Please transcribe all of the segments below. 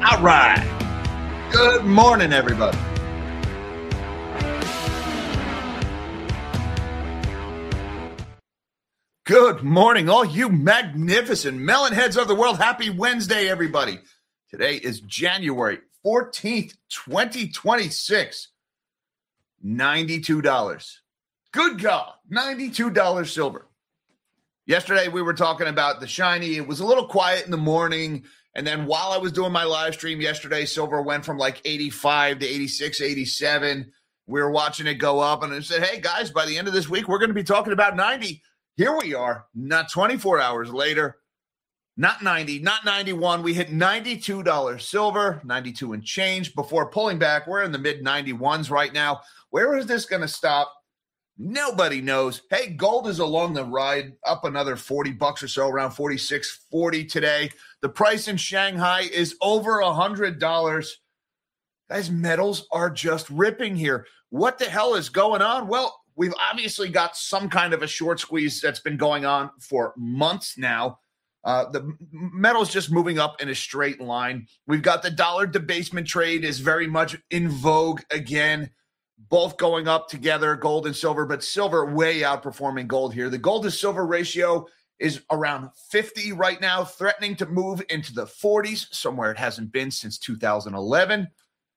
All right. Good morning, everybody. Good morning, all you magnificent melon heads of the world. Happy Wednesday, everybody. Today is January 14th, 2026. $92. Good God, $92 silver. Yesterday, we were talking about the shiny. It was a little quiet in the morning. And then while I was doing my live stream yesterday, silver went from like 85 to 86, 87. We were watching it go up. And I said, hey, guys, by the end of this week, we're going to be talking about 90. Here we are, not 24 hours later, not 90, not 91. We hit $92 silver, 92 and change before pulling back. We're in the mid 91s right now. Where is this going to stop? Nobody knows. Hey, gold is along the ride, up another $40 or so, around 46.40 today. The price in Shanghai is over $100. Guys, metals are just ripping here. What the hell is going on? Well, we've obviously got some kind of a short squeeze that's been going on for months now. The metal's just moving up in a straight line. We've got the dollar debasement trade is very much in vogue again. Both going up together, gold and silver, but silver way outperforming gold here. The gold to silver ratio is around 50 right now, threatening to move into the 40s, somewhere it hasn't been since 2011.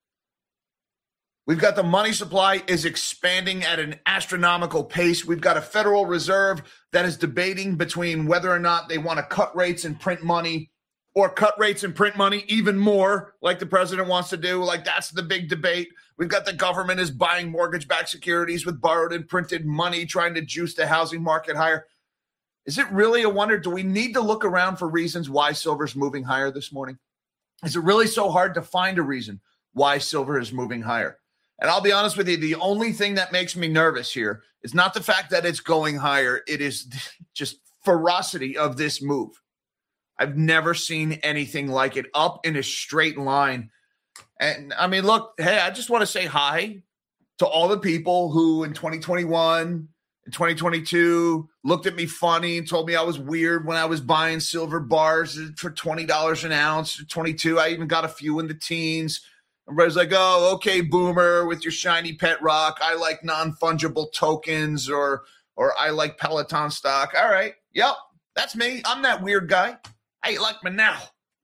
We've got the money supply is expanding at an astronomical pace. We've got a Federal Reserve that is debating between whether or not they want to cut rates and print money or cut rates and print money even more like the president wants to do. Like, that's the big debate. We've got the government is buying mortgage-backed securities with borrowed and printed money, trying to juice the housing market higher. Is it really a wonder? Do we need to look around for reasons why silver's moving higher this morning? Is it really so hard to find a reason why silver is moving higher? And I'll be honest with you, the only thing that makes me nervous here is not the fact that it's going higher. It is just ferocity of this move. I've never seen anything like it, up in a straight line. And I mean, look, hey, I just want to say hi to all the people who in 2021 and 2022 looked at me funny and told me I was weird when I was buying silver bars for $20 an ounce, 22. I even got a few in the teens. Everybody's like, oh, okay, boomer, with your shiny pet rock. I like non-fungible tokens or I like Peloton stock. All right. Yep, that's me. I'm that weird guy. How you like me now?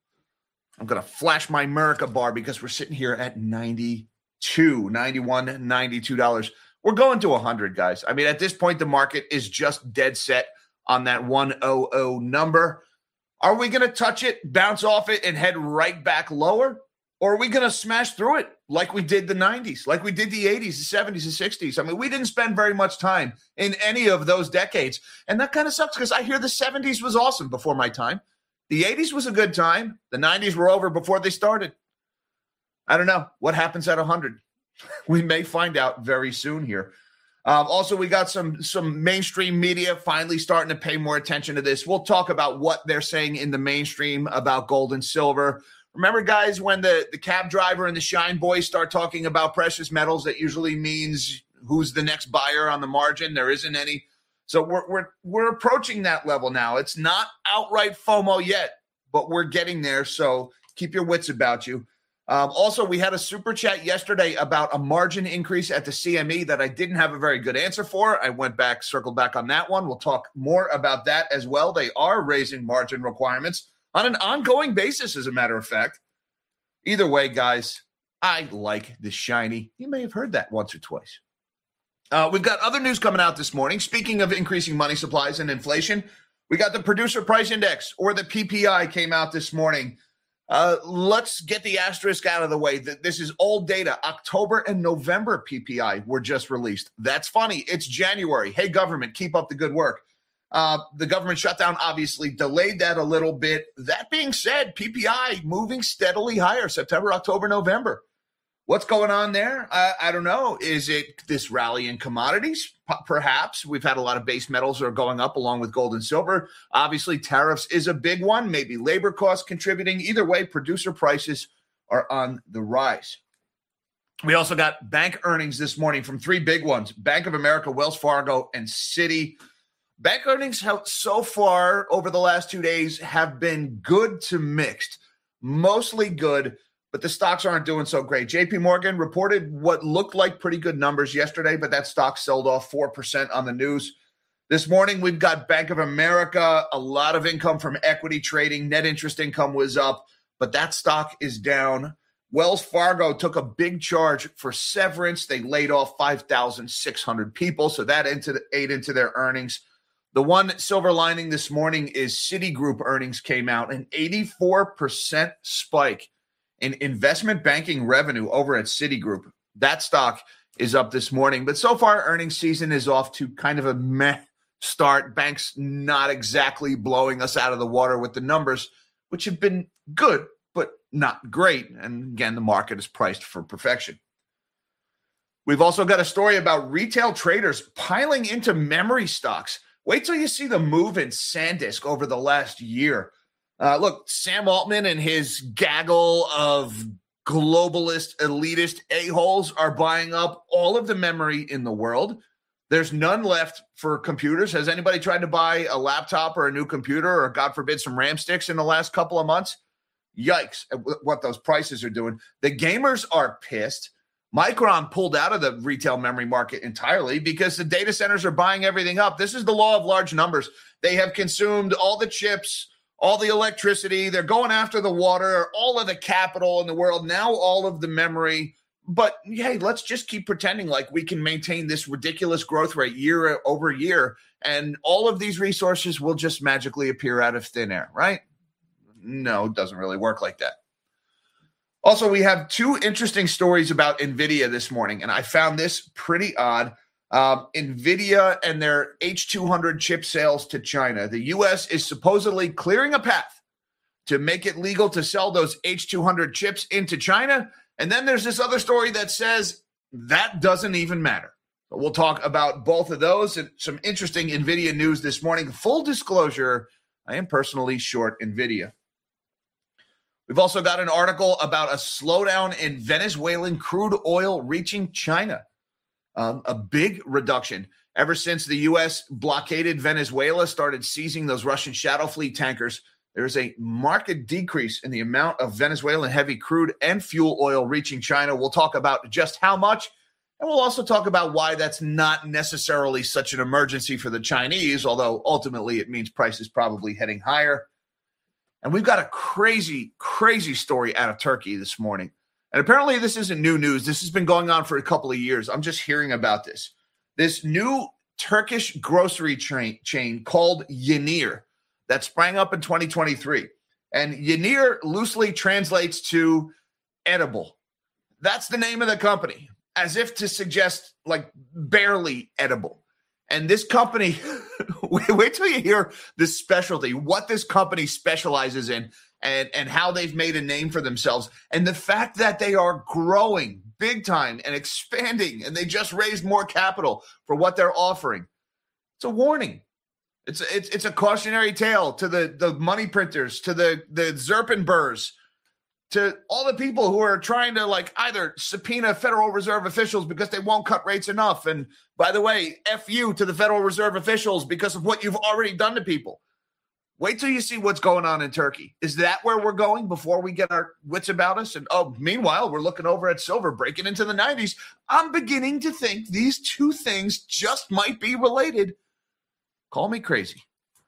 I'm going to flash my America bar because we're sitting here at $92, $91, $92. We're going to 100, guys. I mean, at this point, the market is just dead set on that 100 number. Are we going to touch it, bounce off it, and head right back lower? Or are we going to smash through it like we did the 90s, like we did the 80s, the 70s, the 60s? I mean, we didn't spend very much time in any of those decades. And that kind of sucks because I hear the 70s was awesome before my time. The 80s was a good time. The 90s were over before they started. I don't know. What happens at 100? We may find out very soon here. Also, we got some mainstream media finally starting to pay more attention to this. We'll talk about what they're saying in the mainstream about gold and silver. Remember, guys, when the cab driver and the shine boys start talking about precious metals, that usually means who's the next buyer on the margin. There isn't any. So we're approaching that level now. It's not outright FOMO yet, but we're getting there. So keep your wits about you. Also, we had a super chat yesterday about a margin increase at the CME that I didn't have a very good answer for. I circled back on that one. We'll talk more about that as well. They are raising margin requirements on an ongoing basis, as a matter of fact. Either way, guys, I like the shiny. You may have heard that once or twice. We've got other news coming out this morning. Speaking of increasing money supplies and inflation, we got the Producer Price Index, or the PPI, came out this morning. Let's get the asterisk out of the way. This is old data. October and November PPI were just released. That's funny. It's January. Hey, government, keep up the good work. The government shutdown obviously delayed that a little bit. That being said, PPI moving steadily higher, September, October, November. What's going on there? I don't know. Is it this rally in commodities? Perhaps. We've had a lot of base metals that are going up along with gold and silver. Obviously, tariffs is a big one. Maybe labor costs contributing. Either way, producer prices are on the rise. We also got bank earnings this morning from three big ones: Bank of America, Wells Fargo, and Citi. Bank earnings so far over the last 2 days have been good to mixed. Mostly good. but the stocks aren't doing so great. JP Morgan reported what looked like pretty good numbers yesterday, but that stock sold off 4% on the news. This morning, we've got Bank of America, a lot of income from equity trading. Net interest income was up, but that stock is down. Wells Fargo took a big charge for severance. They laid off 5,600 people, so that ate into their earnings. The one silver lining this morning is Citigroup earnings came out, an 84% spike in investment banking revenue over at Citigroup. That stock is up this morning, but so far earnings season is off to kind of a meh start. Banks not exactly blowing us out of the water with the numbers, which have been good, but not great. And again, the market is priced for perfection. We've also got a story about retail traders piling into memory stocks. Wait till you see the move in SanDisk over the last year. Look, Sam Altman and his gaggle of globalist, elitist a-holes are buying up all of the memory in the world. There's none left for computers. Has anybody tried to buy a laptop or a new computer or, God forbid, some RAM sticks in the last couple of months? Yikes at what those prices are doing. The gamers are pissed. Micron pulled out of the retail memory market entirely because the data centers are buying everything up. This is the law of large numbers. They have consumed all the chips, all the electricity. They're going after the water, all of the capital in the world, now all of the memory. But, hey, let's just keep pretending like we can maintain this ridiculous growth rate year over year, and all of these resources will just magically appear out of thin air, right? No, it doesn't really work like that. Also, we have two interesting stories about NVIDIA this morning, and I found this pretty odd. NVIDIA and their H200 chip sales to China. The U.S. is supposedly clearing a path to make it legal to sell those H200 chips into China. And then there's this other story that says that doesn't even matter. So we'll talk about both of those and some interesting NVIDIA news this morning. Full disclosure, I am personally short NVIDIA. We've also got an article about a slowdown in Venezuelan crude oil reaching China. A big reduction. Ever since the U.S. blockaded Venezuela, started seizing those Russian shadow fleet tankers, there's a marked decrease in the amount of Venezuelan heavy crude and fuel oil reaching China. We'll talk about just how much, and we'll also talk about why that's not necessarily such an emergency for the Chinese, although ultimately it means prices probably heading higher. And we've got a crazy, crazy story out of Turkey this morning. And apparently this isn't new news. This has been going on for a couple of years. I'm just hearing about this. This new Turkish grocery chain called Yenir that sprang up in 2023. And Yenir loosely translates to edible. That's the name of the company, as if to suggest like barely edible. And this company, wait till you hear this specialty, what this company specializes in and how they've made a name for themselves. And the fact that they are growing big time and expanding, and they just raised more capital for what they're offering. It's a warning. It's a cautionary tale to the money printers, to the Zerpenbers, to all the people who are trying to like either subpoena Federal Reserve officials because they won't cut rates enough. And by the way, F you to the Federal Reserve officials because of what you've already done to people. Wait till you see what's going on in Turkey. Is that where we're going before we get our wits about us? And meanwhile, we're looking over at silver breaking into the 90s. I'm beginning to think these two things just might be related. Call me crazy.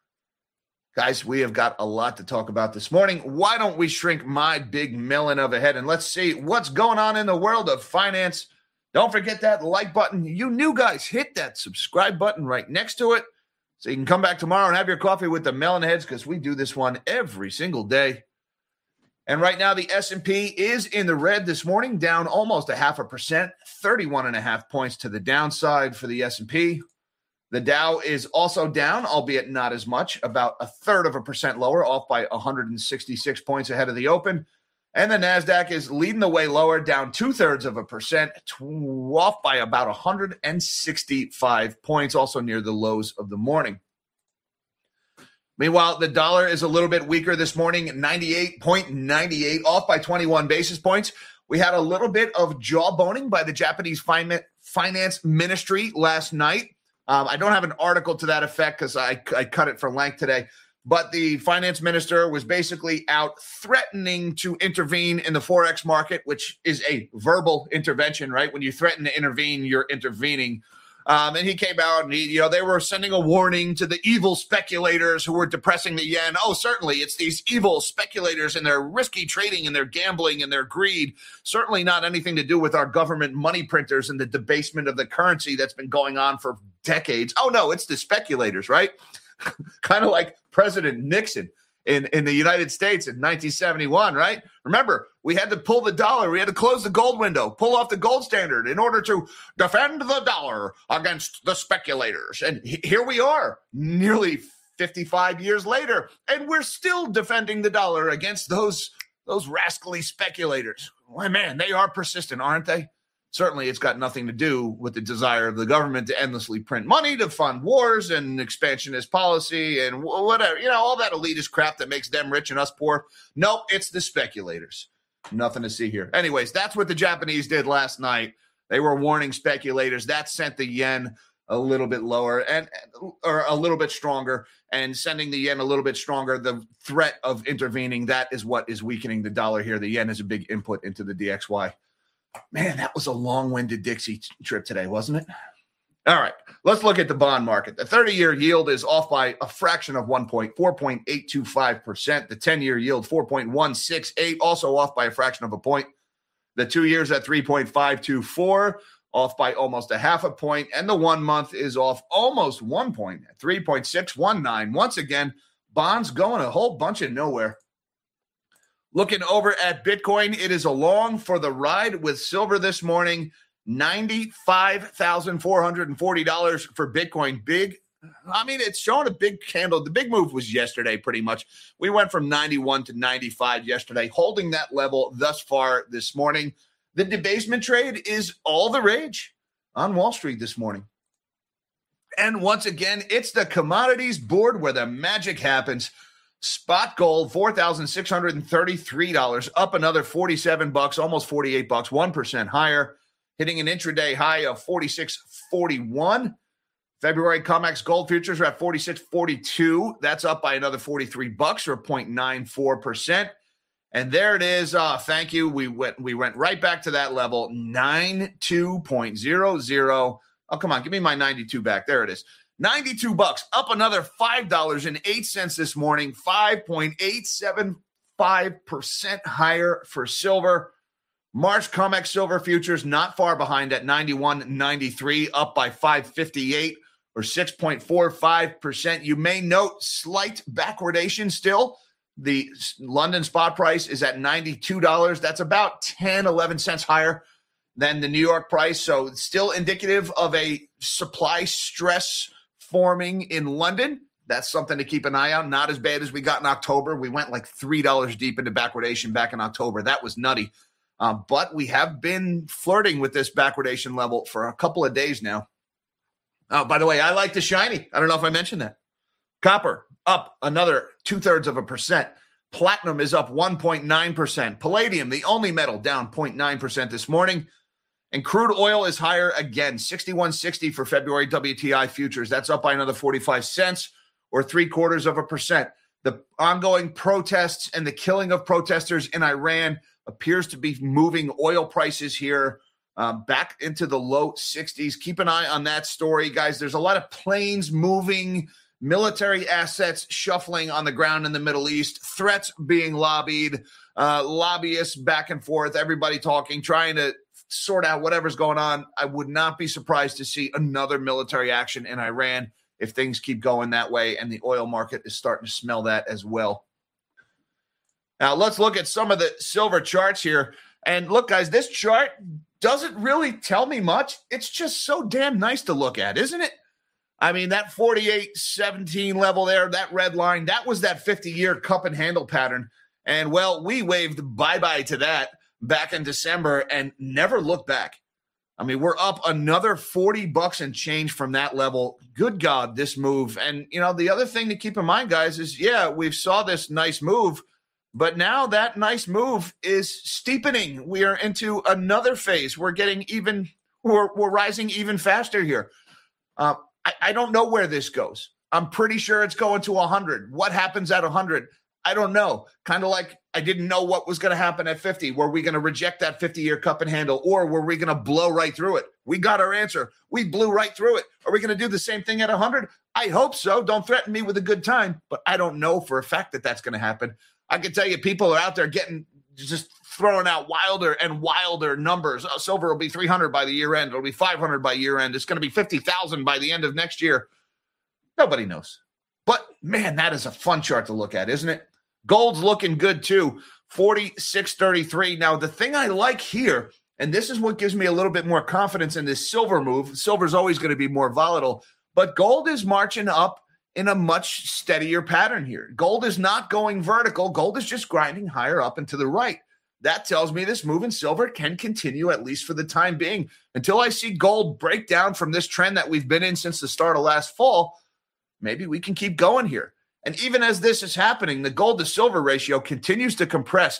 Guys, we have got a lot to talk about this morning. Why don't we shrink my big melon of a head and let's see what's going on in the world of finance. Don't forget that like button. You new guys, hit that subscribe button right next to it so you can come back tomorrow and have your coffee with the melon heads because we do this one every single day. And right now, the S&P is in the red this morning, down almost 0.5%, 31.5 points to the downside for the S&P. The Dow is also down, albeit not as much, about 0.33% lower, off by 166 points ahead of the open. And the NASDAQ is leading the way lower, down 0.2%, off by about 165 points, also near the lows of the morning. Meanwhile, the dollar is a little bit weaker this morning, 98.98, off by 21 basis points. We had a little bit of jawboning by the Japanese finance ministry last night. I don't have an article to that effect because I cut it for length today. but the finance minister was basically out threatening to intervene in the Forex market, which is a verbal intervention, right? When you threaten to intervene, you're intervening. And he came out and they were sending a warning to the evil speculators who were depressing the yen. Oh, certainly it's these evil speculators and their risky trading and their gambling and their greed. Certainly not anything to do with our government money printers and the debasement of the currency that's been going on for decades. Oh, no, it's the speculators, right? Kind of like President Nixon in the United States in 1971, right? Remember, we had to pull the dollar. We had to close the gold window, pull off the gold standard in order to defend the dollar against the speculators. And here we are, nearly 55 years later, and we're still defending the dollar against those rascally speculators. Why, man, they are persistent, aren't they? Certainly, it's got nothing to do with the desire of the government to endlessly print money to fund wars and expansionist policy and whatever, all that elitist crap that makes them rich and us poor. Nope, it's the speculators. Nothing to see here. Anyways, that's what the Japanese did last night. They were warning speculators. That sent the yen a little bit lower or a little bit stronger, and sending the yen a little bit stronger. The threat of intervening, that is what is weakening the dollar here. The yen is a big input into the DXY. Man, that was a long-winded Dixie trip today, wasn't it? All right, let's look at the bond market. The 30-year yield is off by a fraction of 1 point, 4.825%. The 10-year yield, 4.168, also off by a fraction of a point. The 2 years at 3.524, off by almost a half a point. And the 1 month is off almost 1 point, 3.619. Once again, bonds going a whole bunch of nowhere. Looking over at Bitcoin, it is along for the ride with silver this morning, $95,440 for Bitcoin. It's showing a big candle. The big move was yesterday, pretty much. We went from 91 to 95 yesterday, holding that level thus far this morning. The debasement trade is all the rage on Wall Street this morning. And once again, it's the commodities board where the magic happens. Spot gold, $4,633, up another $47, almost $48, 1% higher, hitting an intraday high of $46.41. February COMEX gold futures are at $46.42. That's up by another $43 or 0.94%. And there it is. Thank you. We went right back to that level, 92.00. Oh, come on, give me my 92 back. There it is. $92, up another $5.08 this morning, 5.875% higher for silver. March COMEX silver futures not far behind at 91.93, up by 5.58 or 6.45%. You may note slight backwardation still. The London spot price is at $92. That's about 11 cents higher than the New York price. So it's still indicative of a supply stress forming in London. That's something to keep an eye on. Not as bad as we got in October. We went like $3 deep into backwardation back in October. That was nutty. But we have been flirting with this backwardation level for a couple of days now. Oh, by the way, I like the shiny. I don't know if I mentioned that. Copper up another 0.2%. Platinum is up 1.9%. Palladium, the only metal, down 0.9% this morning. And crude oil is higher again, 61.60 for February WTI futures. That's up by another 45 cents or 0.75%. The ongoing protests and the killing of protesters in Iran appears to be moving oil prices here back into the low 60s. Keep an eye on that story, guys. There's a lot of planes moving, military assets shuffling on the ground in the Middle East, threats being lobbied, lobbyists back and forth, everybody talking, trying to sort out whatever's going on. I would not be surprised to see another military action in Iran if things keep going that way, and the oil market is starting to smell that as well. Now, let's look at some of the silver charts here. And look, guys, this chart doesn't really tell me much. It's just so damn nice to look at, isn't it? I mean, that 48.17 level there, that red line, that was that 50-year cup and handle pattern. And, well, we waved bye-bye to that back in December and never looked back. I mean, we're up another $40 and change from that level. Good God, this move. And, the other thing to keep in mind, guys, is, we've saw this nice move, but now that nice move is steepening. We are into another phase. We're rising even faster here. I don't know where this goes. I'm pretty sure it's going to 100. What happens at 100? I don't know. Kind of like I didn't know what was going to happen at 50. Were we going to reject that 50-year cup and handle, or were we going to blow right through it? We got our answer. We blew right through it. Are we going to do the same thing at 100? I hope so. Don't threaten me with a good time, but I don't know for a fact that that's going to happen. I can tell you people are out there just throwing out wilder and wilder numbers. Silver will be 300 by the year end. It'll be 500 by year end. It's going to be 50,000 by the end of next year. Nobody knows. But, man, that is a fun chart to look at, isn't it? Gold's looking good, too, 46.33. Now, the thing I like here, and this is what gives me a little bit more confidence in this silver move. Silver's always going to be more volatile, but gold is marching up in a much steadier pattern here. Gold is not going vertical. Gold is just grinding higher up and to the right. That tells me this move in silver can continue, at least for the time being, until I see gold break down from this trend that we've been in since the start of last fall. Maybe we can keep going here. And even as this is happening, the gold to silver ratio continues to compress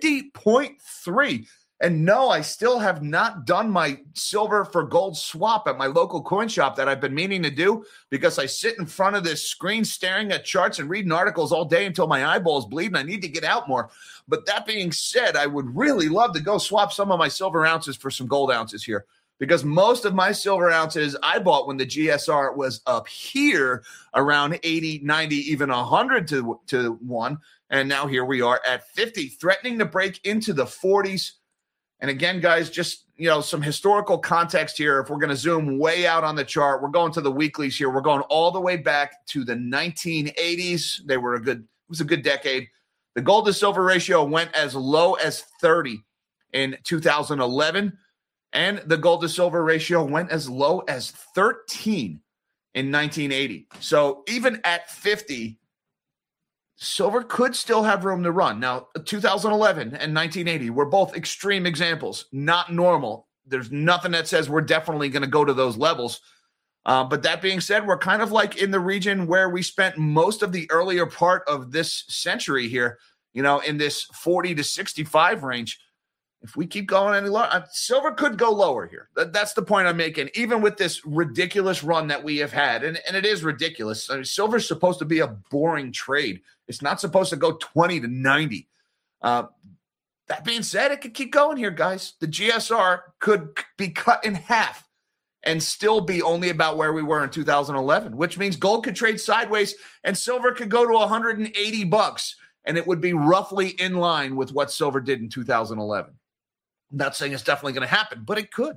50.3. And no, I still have not done my silver for gold swap at my local coin shop that I've been meaning to do, because I sit in front of this screen staring at charts and reading articles all day until my eyeballs bleed and I need to get out more. But that being said, I would really love to go swap some of my silver ounces for some gold ounces here, because most of my silver ounces I bought when the GSR was up here around 80, 90, even 100 to 1. And now here we are at 50, threatening to break into the 40s. And again, guys, just, some historical context here. If we're going to zoom way out on the chart, we're going to the weeklies here. We're going all the way back to the 1980s. It was a good decade. The gold to silver ratio went as low as 30 in 2011. And the gold to silver ratio went as low as 13 in 1980. So even at 50, silver could still have room to run. Now, 2011 and 1980 were both extreme examples, not normal. There's nothing that says we're definitely going to go to those levels. But that being said, we're kind of like in the region where we spent most of the earlier part of this century here, in this 40 to 65 range. If we keep going any lower, silver could go lower here. That's the point I'm making. Even with this ridiculous run that we have had, and it is ridiculous. I mean, silver's supposed to be a boring trade. It's not supposed to go 20 to 90. That being said, it could keep going here, guys. The GSR could be cut in half and still be only about where we were in 2011, which means gold could trade sideways and silver could go to $180, and it would be roughly in line with what silver did in 2011. I'm not saying it's definitely going to happen, but it could.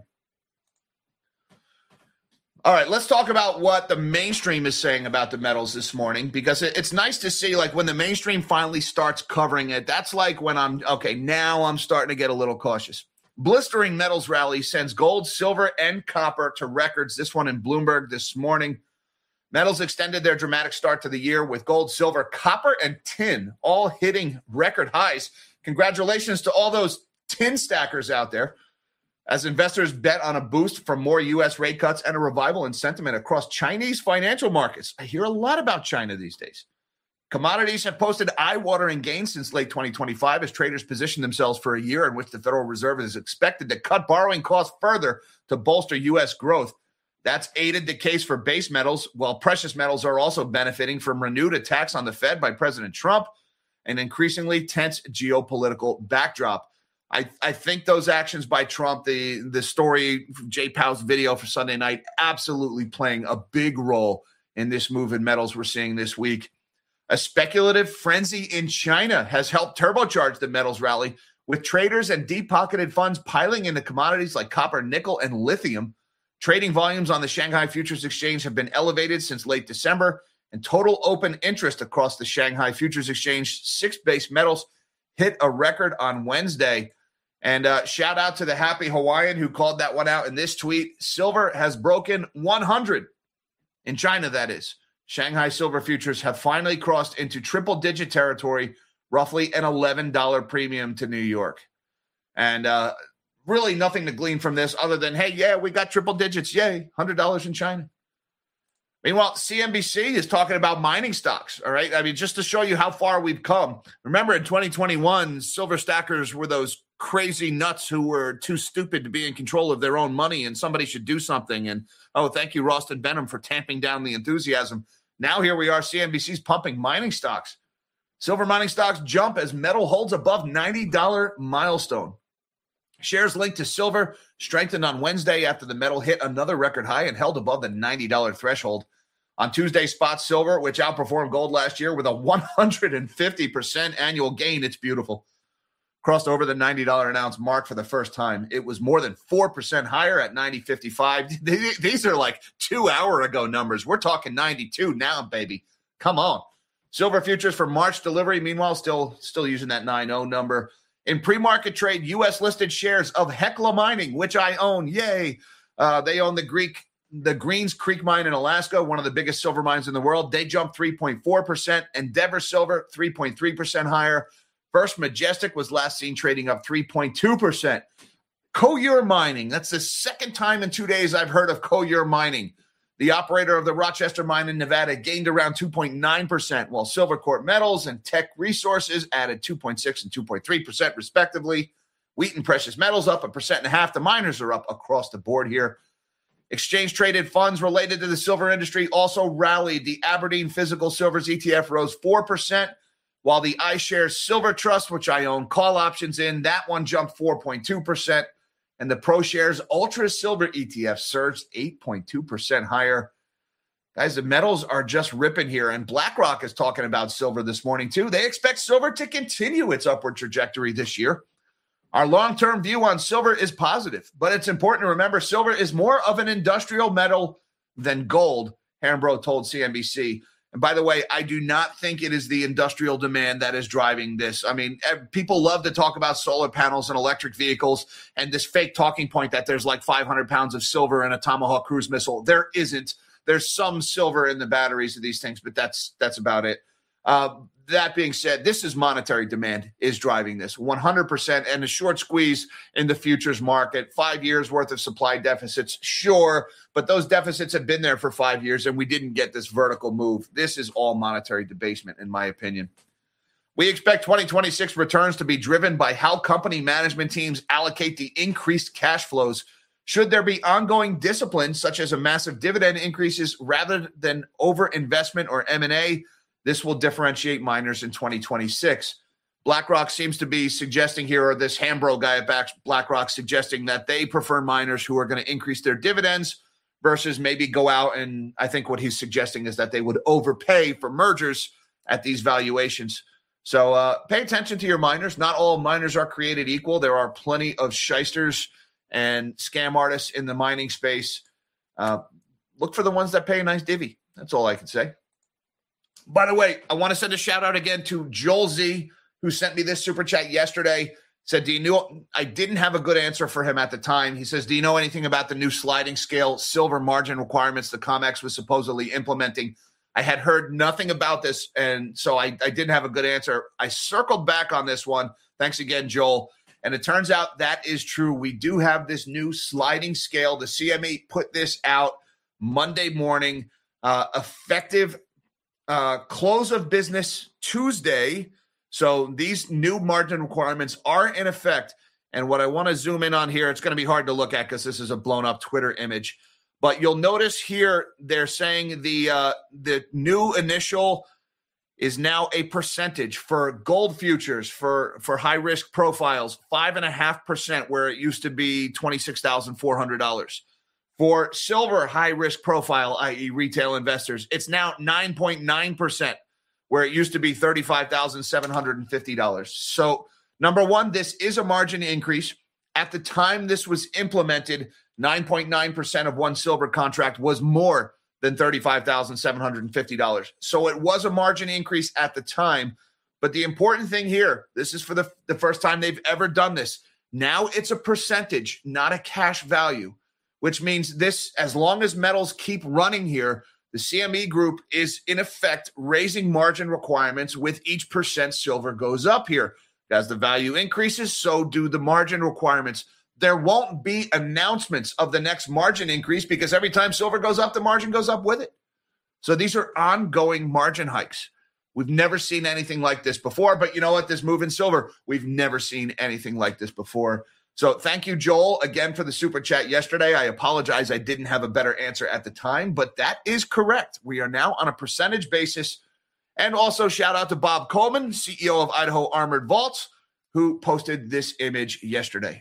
All right, let's talk about what the mainstream is saying about the metals this morning, because it's nice to see, like, when the mainstream finally starts covering it. That's like when now I'm starting to get a little cautious. Blistering metals rally sends gold, silver, and copper to records. This one in Bloomberg this morning. Metals extended their dramatic start to the year with gold, silver, copper, and tin all hitting record highs. Congratulations to all those tin stackers out there, as investors bet on a boost from more U.S. rate cuts and a revival in sentiment across Chinese financial markets. I hear a lot about China these days. Commodities have posted eye-watering gains since late 2025 as traders position themselves for a year in which the Federal Reserve is expected to cut borrowing costs further to bolster U.S. growth. That's aided the case for base metals, while precious metals are also benefiting from renewed attacks on the Fed by President Trump and increasingly tense geopolitical backdrop. I think those actions by Trump, the story, Jay Powell's video for Sunday night, absolutely playing a big role in this move in metals we're seeing this week. A speculative frenzy in China has helped turbocharge the metals rally, with traders and deep-pocketed funds piling into commodities like copper, nickel, and lithium. Trading volumes on the Shanghai Futures Exchange have been elevated since late December, and total open interest across the Shanghai Futures Exchange, 6 base metals, hit a record on Wednesday. And shout out to the happy Hawaiian who called that one out in this tweet. Silver has broken 100 in China, that is. Shanghai silver futures have finally crossed into triple-digit territory, roughly an $11 premium to New York. And really nothing to glean from this other than, hey, yeah, we got triple digits. Yay, $100 in China. Meanwhile, CNBC is talking about mining stocks, all right? I mean, just to show you how far we've come. Remember, in 2021, silver stackers were those crazy nuts who were too stupid to be in control of their own money, and somebody should do something. And, oh, thank you, Ralston Benham, for tamping down the enthusiasm. Now here we are, CNBC's pumping mining stocks. Silver mining stocks jump as metal holds above $90 milestone. Shares linked to silver strengthened on Wednesday after the metal hit another record high and held above the $90 threshold. On Tuesday, spot silver, which outperformed gold last year with a 150% annual gain, it's beautiful, crossed over the $90 an ounce mark for the first time. It was more than 4% higher at $90.55. These are like 2 hour ago numbers. We're talking 92 now, baby. Come on. Silver futures for March delivery, meanwhile, still using that 90 number. In pre-market trade, U.S. listed shares of Hecla Mining, which I own, yay. They own the Greens Creek mine in Alaska, one of the biggest silver mines in the world. They jumped 3.4%. Endeavor Silver, 3.3% higher. First Majestic was last seen trading up 3.2%. Coeur Mining, that's the second time in 2 days I've heard of Coeur Mining. The operator of the Rochester mine in Nevada gained around 2.9%, while Silvercorp Metals and Teck Resources added 2.6 and 2.3% respectively. Wheaton Precious Metals up 1.5%. The miners are up across the board here. Exchange-traded funds related to the silver industry also rallied. The Aberdeen Physical Silvers ETF rose 4%, while the iShares Silver Trust, which I own call options in, that one jumped 4.2%. And the ProShares Ultra Silver ETF surged 8.2% higher. Guys, the metals are just ripping here. And BlackRock is talking about silver this morning, too. They expect silver to continue its upward trajectory this year. Our long-term view on silver is positive, but it's important to remember silver is more of an industrial metal than gold, Hambro told CNBC. And by the way, I do not think it is the industrial demand that is driving this. I mean, people love to talk about solar panels and electric vehicles and this fake talking point that there's like 500 pounds of silver in a Tomahawk cruise missile. There isn't. There's some silver in the batteries of these things, but that's about it. That being said, this is monetary demand is driving this 100%, and the short squeeze in the futures market, 5 years worth of supply deficits, sure, but those deficits have been there for 5 years and we didn't get this vertical move. This is all monetary debasement, in my opinion. We expect 2026 returns to be driven by how company management teams allocate the increased cash flows. Should there be ongoing discipline, such as a massive dividend increases rather than overinvestment or M&A, this will differentiate miners in 2026. BlackRock seems to be suggesting here, or this Hambro guy at BlackRock suggesting that they prefer miners who are going to increase their dividends versus maybe go out and I think what he's suggesting is that they would overpay for mergers at these valuations. So pay attention to your miners. Not all miners are created equal. There are plenty of shysters and scam artists in the mining space. Look for the ones that pay a nice divvy. That's all I can say. By the way, I want to send a shout out again to Joel Z, who sent me this super chat yesterday. Said, do you know, I didn't have a good answer for him at the time. He says, do you know anything about the new sliding scale silver margin requirements the COMEX was supposedly implementing? I had heard nothing about this, and so I didn't have a good answer. I circled back on this one. Thanks again, Joel. And it turns out that is true. We do have this new sliding scale. The CME put this out Monday morning, effective close of business Tuesday. So these new margin requirements are in effect. And what I want to zoom in on here, it's going to be hard to look at because this is a blown up Twitter image. But you'll notice here they're saying the new initial is now a percentage for gold futures for high risk profiles, 5.5%, where it used to be $26,400. For silver high risk profile, i.e. retail investors, it's now 9.9%, where it used to be $35,750. So number one, this is a margin increase. At the time this was implemented, 9.9% of one silver contract was more than $35,750. So it was a margin increase at the time. But the important thing here, this is for the first time they've ever done this. Now it's a percentage, not a cash value, which means this, as long as metals keep running here, the CME group is in effect raising margin requirements with each percent silver goes up here. As the value increases, so do the margin requirements. There won't be announcements of the next margin increase because every time silver goes up, the margin goes up with it. So these are ongoing margin hikes. We've never seen anything like this before, but you know what? This move in silver, we've never seen anything like this before. So thank you, Joel, again for the super chat yesterday. I apologize I didn't have a better answer at the time, but that is correct. We are now on a percentage basis. And also shout out to Bob Coleman, CEO of Idaho Armored Vaults, who posted this image yesterday.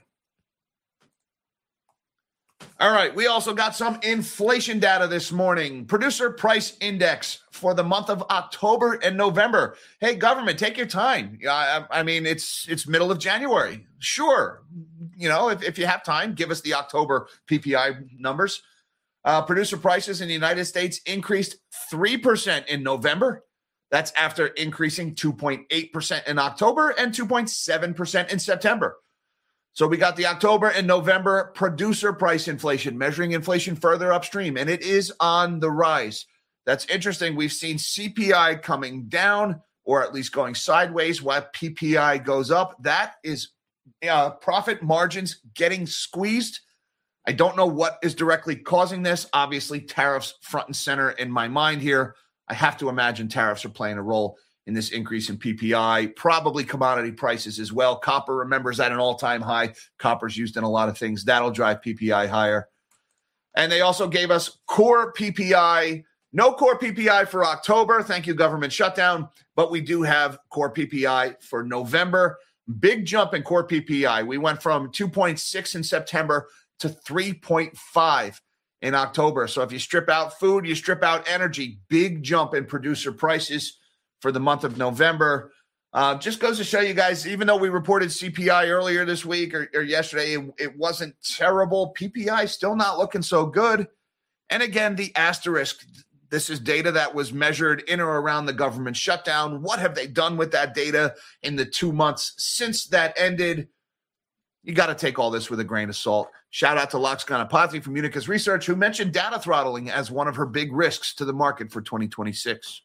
All right, we also got some inflation data this morning. Producer price index for the month of October and November. Hey, government, take your time. I mean, it's middle of January. Sure, if you have time, give us the October PPI numbers. Producer prices in the United States increased 3% in November. That's after increasing 2.8% in October and 2.7% in September. So we got the October and November producer price inflation, measuring inflation further upstream, and it is on the rise. That's interesting. We've seen CPI coming down, or at least going sideways, while PPI goes up. That is profit margins getting squeezed. I don't know what is directly causing this. Obviously, tariffs front and center in my mind here. I have to imagine tariffs are playing a role in this increase in PPI, probably commodity prices as well. Copper, remember, is at an all-time high. Copper's used in a lot of things. That'll drive PPI higher. And they also gave us core PPI. No core PPI for October. Thank you, government shutdown. But we do have core PPI for November. Big jump in core PPI. We went from 2.6 in September to 3.5 in October. So if you strip out food, you strip out energy, big jump in producer prices for the month of November. Just goes to show you guys, even though we reported CPI earlier this week or yesterday, it wasn't terrible. PPI still not looking so good. And again, the asterisk, this is data that was measured in or around the government shutdown. What have they done with that data in the 2 months since that ended? You got to take all this with a grain of salt. Shout out to Lux Ganapathy from Unicus Research, who mentioned data throttling as one of her big risks to the market for 2026.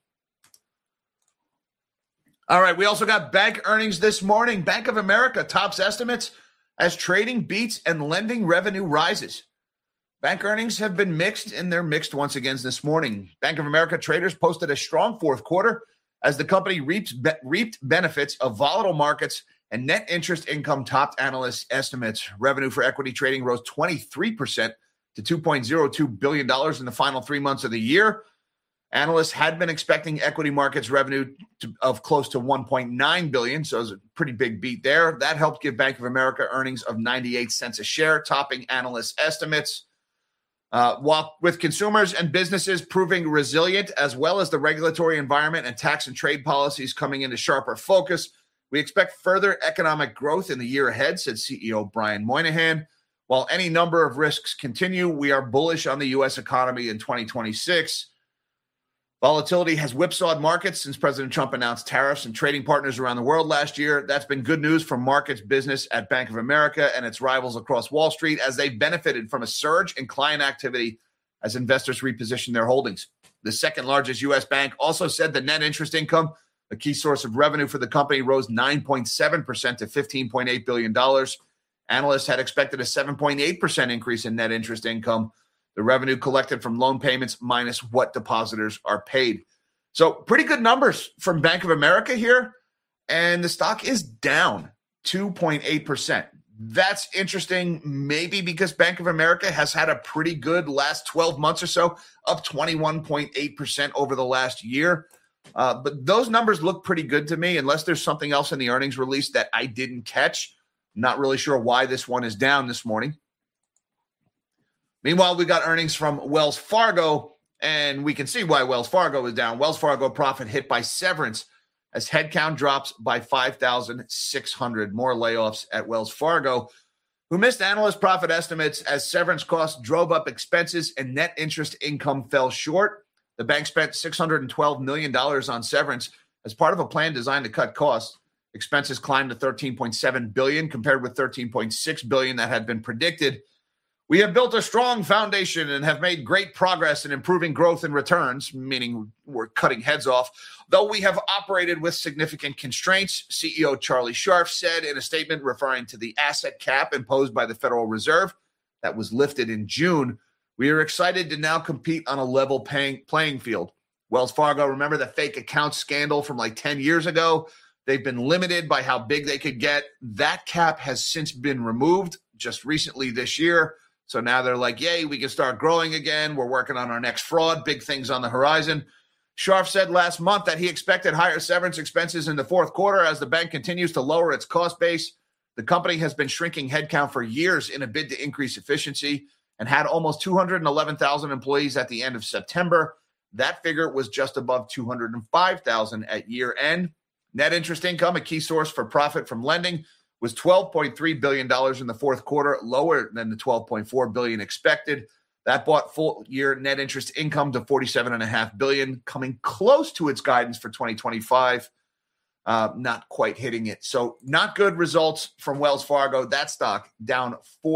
All right, we also got bank earnings this morning. Bank of America tops estimates as trading beats and lending revenue rises. Bank earnings have been mixed, and they're mixed once again this morning. Bank of America traders posted a strong fourth quarter as the company reaped benefits of volatile markets and net interest income topped analyst estimates. Revenue for equity trading rose 23% to $2.02 billion in the final 3 months of the year. Analysts had been expecting equity markets revenue of close to $1.9 billion, so it was a pretty big beat there. That helped give Bank of America earnings of 98 cents a share, topping analyst estimates. While with consumers and businesses proving resilient, as well as the regulatory environment and tax and trade policies coming into sharper focus, we expect further economic growth in the year ahead, said CEO Brian Moynihan. While any number of risks continue, we are bullish on the U.S. economy in 2026. Volatility has whipsawed markets since President Trump announced tariffs and trading partners around the world last year. That's been good news for markets business at Bank of America and its rivals across Wall Street, as they benefited from a surge in client activity as investors repositioned their holdings. The second largest U.S. bank also said the net interest income, a key source of revenue for the company, rose 9.7% to $15.8 billion. Analysts had expected a 7.8% increase in net interest income, the revenue collected from loan payments minus what depositors are paid. So pretty good numbers from Bank of America here, and the stock is down 2.8%. That's interesting, maybe because Bank of America has had a pretty good last 12 months or so, up 21.8% over the last year. But those numbers look pretty good to me, unless there's something else in the earnings release that I didn't catch. Not really sure why this one is down this morning. Meanwhile, we got earnings from Wells Fargo, and we can see why Wells Fargo is down. Wells Fargo profit hit by severance as headcount drops by 5,600. More layoffs at Wells Fargo, who missed analyst profit estimates as severance costs drove up expenses and net interest income fell short. The bank spent $612 million on severance as part of a plan designed to cut costs. Expenses climbed to $13.7 billion compared with $13.6 billion that had been predicted. We have built a strong foundation and have made great progress in improving growth and returns, meaning we're cutting heads off, though we have operated with significant constraints, CEO Charlie Scharf said in a statement referring to the asset cap imposed by the Federal Reserve that was lifted in June. We are excited to now compete on a level playing field. Wells Fargo, remember the fake account scandal from like 10 years ago? They've been limited by how big they could get. That cap has since been removed just recently this year. So now they're like, yay, we can start growing again. We're working on our next fraud. Big things on the horizon. Scharf said last month that he expected higher severance expenses in the fourth quarter as the bank continues to lower its cost base. The company has been shrinking headcount for years in a bid to increase efficiency and had almost 211,000 employees at the end of September. That figure was just above 205,000 at year end. Net interest income, a key source for profit from lending, was $12.3 billion in the fourth quarter, lower than the $12.4 billion expected. That brought full-year net interest income to $47.5 billion, coming close to its guidance for 2025, not quite hitting it. So not good results from Wells Fargo. That stock down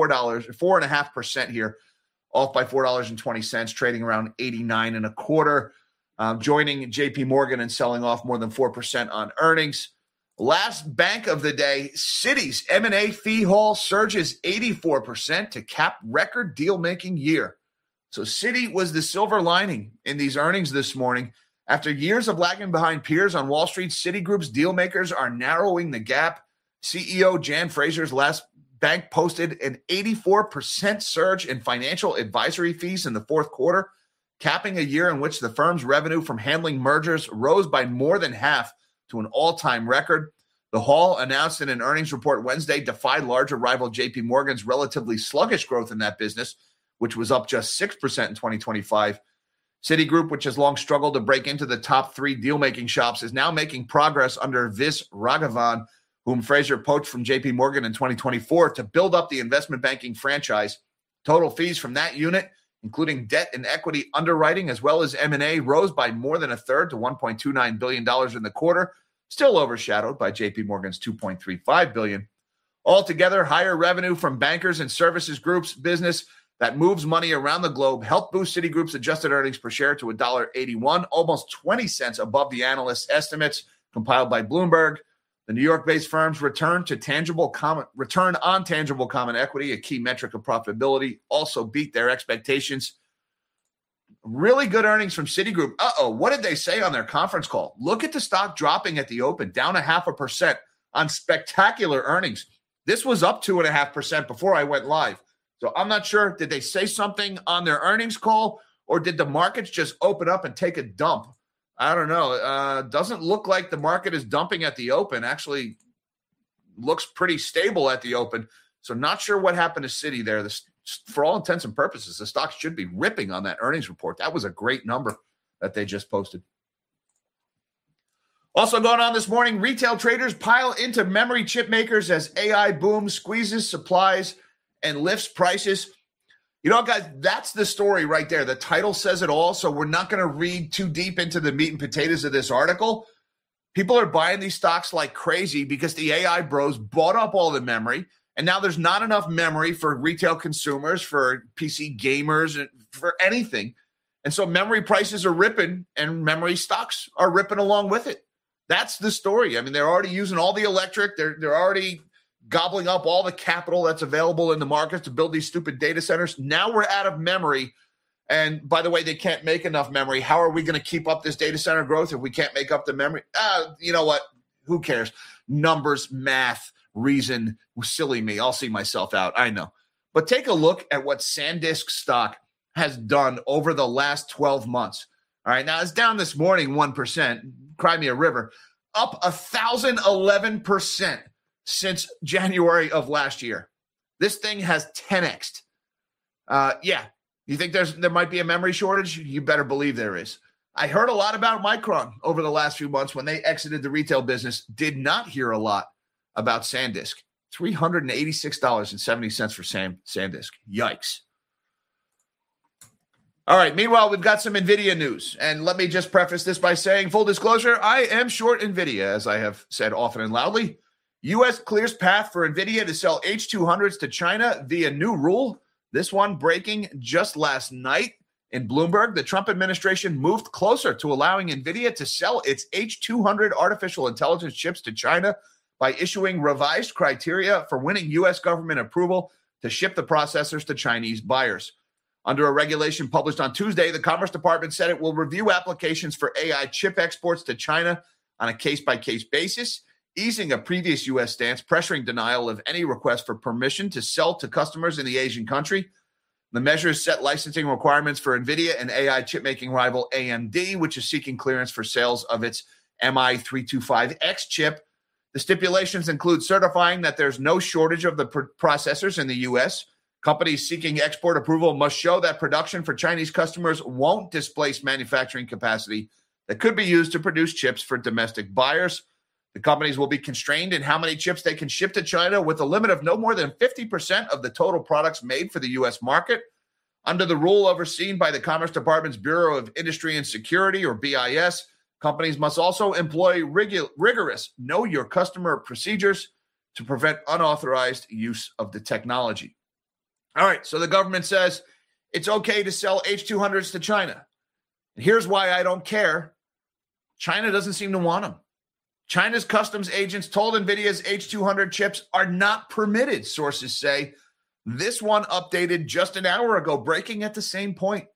$4.5% here, off by $4.20, trading around 89 and a quarter. Joining JP Morgan and selling off more than 4% on earnings. Last bank of the day, Citi's M&A fee haul surges 84% to cap record deal-making year. So Citi was the silver lining in these earnings this morning. After years of lagging behind peers on Wall Street, Citigroup's deal makers are narrowing the gap. CEO Jan Fraser's last bank posted an 84% surge in financial advisory fees in the fourth quarter, capping a year in which the firm's revenue from handling mergers rose by more than half to an all-time record. The haul, announced in an earnings report Wednesday, defied larger rival JP Morgan's relatively sluggish growth in that business, which was up just 6% in 2025. Citigroup, which has long struggled to break into the top three deal-making shops, is now making progress under Vis Raghavan, whom Fraser poached from JP Morgan in 2024 to build up the investment banking franchise. Total fees from that unit, including debt and equity underwriting as well as M&A, rose by more than a third to $1.29 billion in the quarter, still overshadowed by JP Morgan's $2.35 billion. Altogether, higher revenue from bankers and services groups business that moves money around the globe helped boost Citigroup's adjusted earnings per share to $1.81, almost 20 cents above the analysts' estimates compiled by Bloomberg. The New York-based firm's return on tangible common equity, a key metric of profitability, also beat their expectations. Really good earnings from Citigroup. What did they say on their conference call? Look at the stock dropping at the open, down 0.5% on spectacular earnings. This was up 2.5% before I went live. So I'm not sure, did they say something on their earnings call, or did the markets just open up and take a dump? I don't know. Doesn't look like the market is dumping at the open. Actually looks pretty stable at the open. So not sure what happened to Citi there. For all intents and purposes, the stock should be ripping on that earnings report. That was a great number that they just posted. Also going on this morning, retail traders pile into memory chip makers as AI boom squeezes supplies and lifts prices. You know, guys, that's the story right there. The title says it all, so we're not going to read too deep into the meat and potatoes of this article. People are buying these stocks like crazy because the AI bros bought up all the memory, and now there's not enough memory for retail consumers, for PC gamers, and for anything. And so memory prices are ripping, and memory stocks are ripping along with it. That's the story. I mean, they're already using all the electric. They're already gobbling up all the capital that's available in the market to build these stupid data centers. Now we're out of memory. And by the way, they can't make enough memory. How are we going to keep up this data center growth if we can't make up the memory? You know what? Who cares? Numbers, math, reason, silly me. I'll see myself out. I know. But take a look at what SanDisk stock has done over the last 12 months. All right. Now it's down this morning 1%. Cry me a river. Up 1,011% since January of last year. This thing has 10x'd. You think there might be a memory shortage? You better believe there is. I heard a lot about Micron over the last few months when they exited the retail business. Did not hear a lot about SanDisk. $386.70 for SanDisk. Yikes. All right. Meanwhile, we've got some NVIDIA news. And let me just preface this by saying, full disclosure, I am short NVIDIA, as I have said often and loudly. U.S. clears path for NVIDIA to sell H200s to China via new rule. This one breaking just last night in Bloomberg. The Trump administration moved closer to allowing NVIDIA to sell its H200 artificial intelligence chips to China by issuing revised criteria for winning U.S. government approval to ship the processors to Chinese buyers. Under a regulation published on Tuesday, the Commerce Department said it will review applications for AI chip exports to China on a case-by-case basis easing a previous U.S. stance, pressuring denial of any request for permission to sell to customers in the Asian country. The measures set licensing requirements for NVIDIA and AI chip-making rival AMD, which is seeking clearance for sales of its MI325X chip. The stipulations include certifying that there's no shortage of the processors in the U.S. Companies seeking export approval must show that production for Chinese customers won't displace manufacturing capacity that could be used to produce chips for domestic buyers. The companies will be constrained in how many chips they can ship to China, with a limit of no more than 50% of the total products made for the U.S. market. Under the rule overseen by the Commerce Department's Bureau of Industry and Security, or BIS, companies must also employ rigorous know your customer procedures to prevent unauthorized use of the technology. All right, so the government says it's okay to sell H200s to China. And here's why I don't care. China doesn't seem to want them. China's customs agents told NVIDIA's H200 chips are not permitted, sources say. This one updated just an hour ago, breaking at the same point.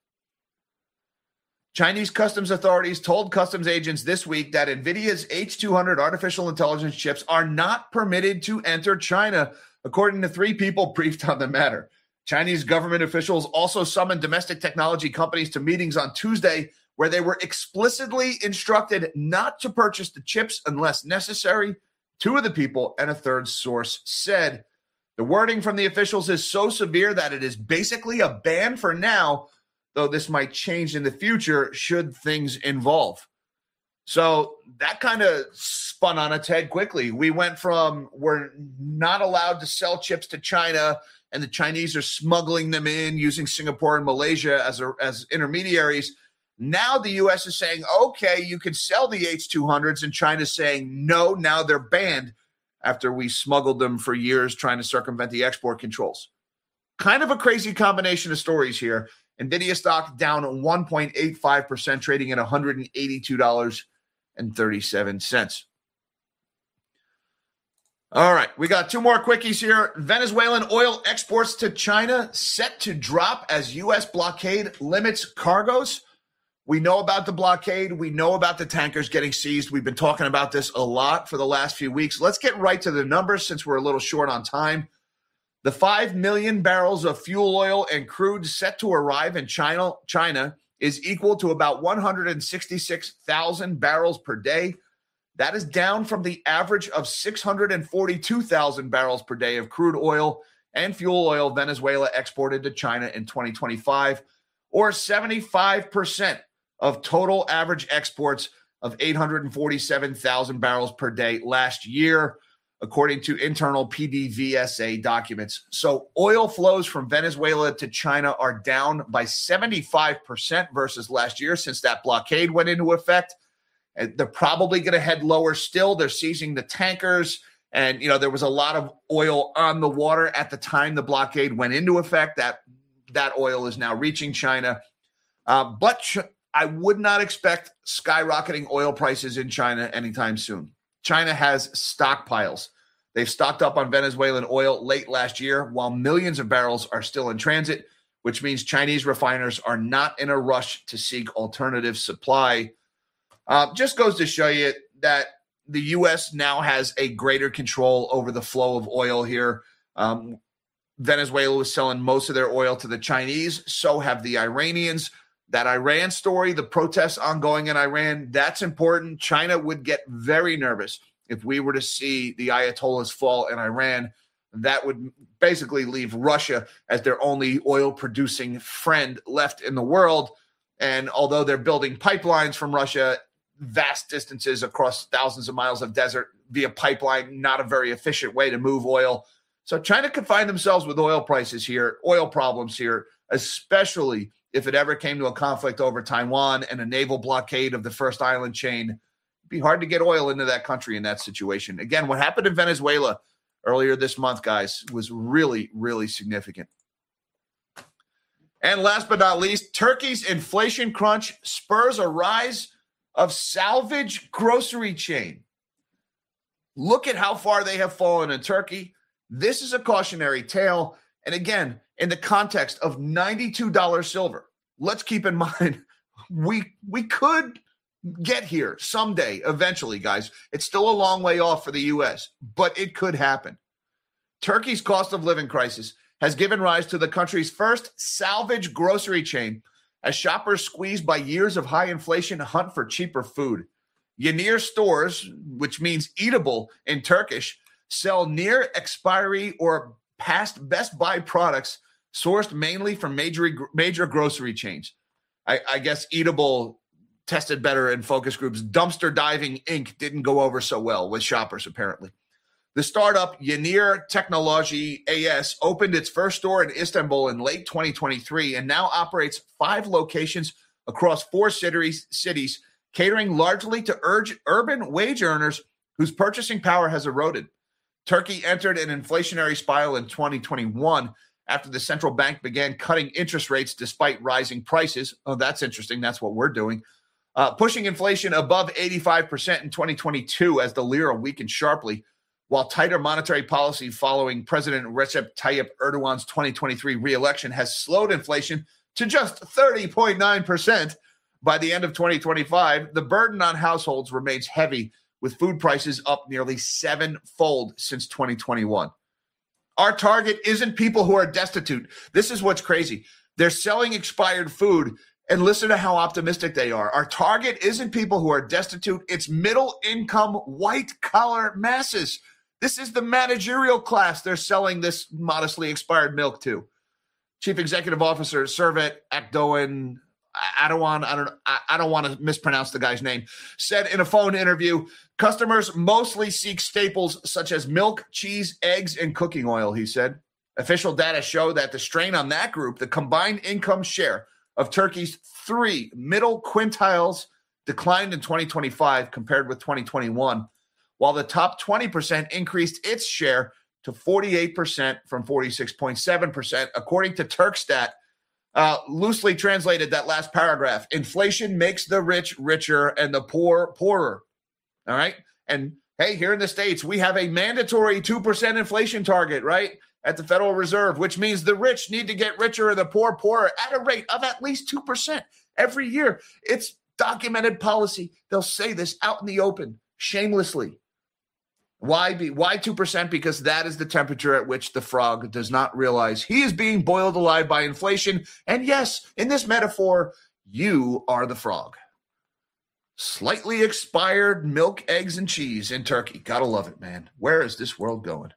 Chinese customs authorities told customs agents this week that NVIDIA's H200 artificial intelligence chips are not permitted to enter China, according to 3 people briefed on the matter. Chinese government officials also summoned domestic technology companies to meetings on Tuesday, where they were explicitly instructed not to purchase the chips unless necessary. 2 of the people and a 3rd source said. The wording from the officials is so severe that it is basically a ban for now, though this might change in the future should things evolve. So that kind of spun on its head quickly. We went from we're not allowed to sell chips to China, and the Chinese are smuggling them in using Singapore and Malaysia as intermediaries. Now the U.S. is saying, okay, you can sell the H200s, and China's saying, no, now they're banned after we smuggled them for years trying to circumvent the export controls. Kind of a crazy combination of stories here. NVIDIA stock down 1.85%, trading at $182.37. All right, we got 2 more quickies here. Venezuelan oil exports to China set to drop as U.S. blockade limits cargoes. We know about the blockade. We know about the tankers getting seized. We've been talking about this a lot for the last few weeks. Let's get right to the numbers since we're a little short on time. The 5 million barrels of fuel oil and crude set to arrive in China is equal to about 166,000 barrels per day. That is down from the average of 642,000 barrels per day of crude oil and fuel oil Venezuela exported to China in 2025, or 75% of total average exports of 847,000 barrels per day last year, according to internal PDVSA documents. So oil flows from Venezuela to China are down by 75% versus last year since that blockade went into effect. And they're probably going to head lower still. They're seizing the tankers. And, there was a lot of oil on the water at the time the blockade went into effect. That oil is now reaching China. But I would not expect skyrocketing oil prices in China anytime soon. China has stockpiles. They've stocked up on Venezuelan oil late last year, while millions of barrels are still in transit, which means Chinese refiners are not in a rush to seek alternative supply. Just goes to show you that the U.S. now has a greater control over the flow of oil here. Venezuela was selling most of their oil to the Chinese. So have the Iranians. That Iran story, the protests ongoing in Iran, that's important. China would get very nervous if we were to see the Ayatollahs fall in Iran. That would basically leave Russia as their only oil-producing friend left in the world. And although they're building pipelines from Russia, vast distances across thousands of miles of desert via pipeline, not a very efficient way to move oil. So China could find themselves with oil prices here, oil problems here, especially if it ever came to a conflict over Taiwan and a naval blockade of the first island chain. It'd be hard to get oil into that country in that situation. Again, what happened in Venezuela earlier this month, guys, was really, really significant. And last but not least, Turkey's inflation crunch spurs a rise of salvage grocery chain. Look at how far they have fallen in Turkey. This is a cautionary tale. And again, in the context of $92 silver, let's keep in mind we could get here someday, eventually, guys. It's still a long way off for the U.S., but it could happen. Turkey's cost of living crisis has given rise to the country's first salvage grocery chain as shoppers squeezed by years of high inflation hunt for cheaper food. Yenir stores, which means eatable in Turkish, sell near expiry or past best buy products sourced mainly from major grocery chains. I guess eatable tested better in focus groups. Dumpster Diving Inc. didn't go over so well with shoppers, apparently. The startup Yenir Technology AS opened its first store in Istanbul in late 2023 and now operates 5 locations across 4 cities, catering largely to urban wage earners whose purchasing power has eroded. Turkey entered an inflationary spiral in 2021 after the central bank began cutting interest rates despite rising prices. Oh, that's interesting. That's what we're doing. Pushing inflation above 85% in 2022 as the lira weakened sharply, while tighter monetary policy following President Recep Tayyip Erdogan's 2023 re-election has slowed inflation to just 30.9% by the end of 2025. The burden on households remains heavy, with food prices up nearly 7-fold since 2021. Our target isn't people who are destitute. This is what's crazy. They're selling expired food, and listen to how optimistic they are. Our target isn't people who are destitute. It's middle-income, white-collar masses. This is the managerial class they're selling this modestly expired milk to. Chief Executive Officer Servet Akdogan, I don't want to mispronounce the guy's name, said in a phone interview, customers mostly seek staples such as milk, cheese, eggs, and cooking oil, he said. Official data show that the strain on that group, the combined income share of Turkey's 3 middle quintiles, declined in 2025 compared with 2021, while the top 20% increased its share to 48% from 46.7%, according to Turkstat. Loosely translated, that last paragraph, inflation makes the rich richer and the poor poorer. All right. And hey, here in the States, we have a mandatory 2% inflation target, right, at the Federal Reserve, which means the rich need to get richer and the poor poorer at a rate of at least 2% every year. It's documented policy. They'll say this out in the open, shamelessly. Why 2%? Because that is the temperature at which the frog does not realize he is being boiled alive by inflation. And yes, in this metaphor, you are the frog. Slightly expired milk, eggs, and cheese in Turkey. Gotta love it, man. Where is this world going?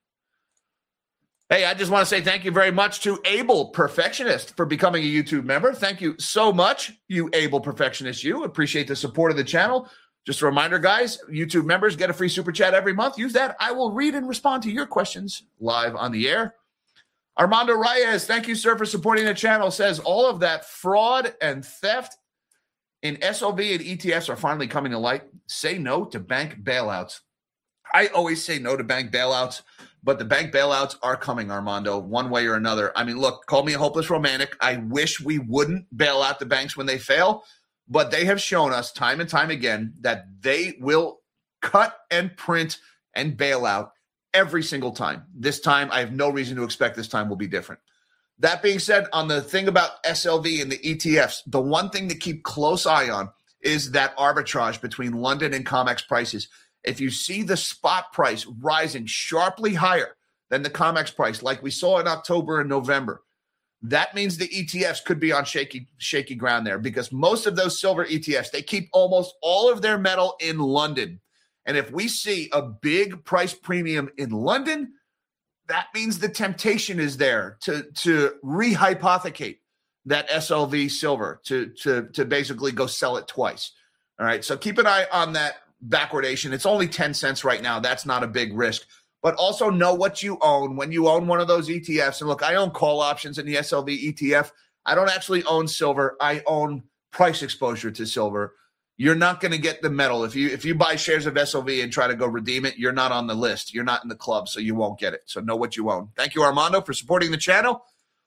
Hey, I just want to say thank you very much to Able Perfectionist for becoming a YouTube member. Thank you so much, you Able Perfectionist. You appreciate the support of the channel. Just a reminder, guys, YouTube members get a free super chat every month. Use that. I will read and respond to your questions live on the air. Armando Reyes, thank you, sir, for supporting the channel. Says all of that fraud and theft in SOV and ETFs are finally coming to light. Say no to bank bailouts. I always say no to bank bailouts, but the bank bailouts are coming, Armando, one way or another. I mean, look, call me a hopeless romantic. I wish we wouldn't bail out the banks when they fail. But they have shown us time and time again that they will cut and print and bail out every single time. This time, I have no reason to expect this time will be different. That being said, on the thing about SLV and the ETFs, the one thing to keep close eye on is that arbitrage between London and COMEX prices. If you see the spot price rising sharply higher than the COMEX price, like we saw in October and November, that means the ETFs could be on shaky ground there, because most of those silver ETFs, they keep almost all of their metal in London. And if we see a big price premium in London, that means the temptation is there to rehypothecate that SLV silver, to basically go sell it twice. All right, so keep an eye on that backwardation. It's only 10 cents right now. That's not a big risk. But also know what you own when you own one of those ETFs. And look, I own call options in the SLV ETF. I don't actually own silver. I own price exposure to silver. You're not going to get the metal. If you buy shares of SLV and try to go redeem it, you're not on the list. You're not in the club, so you won't get it. So know what you own. Thank you, Armando, for supporting the channel.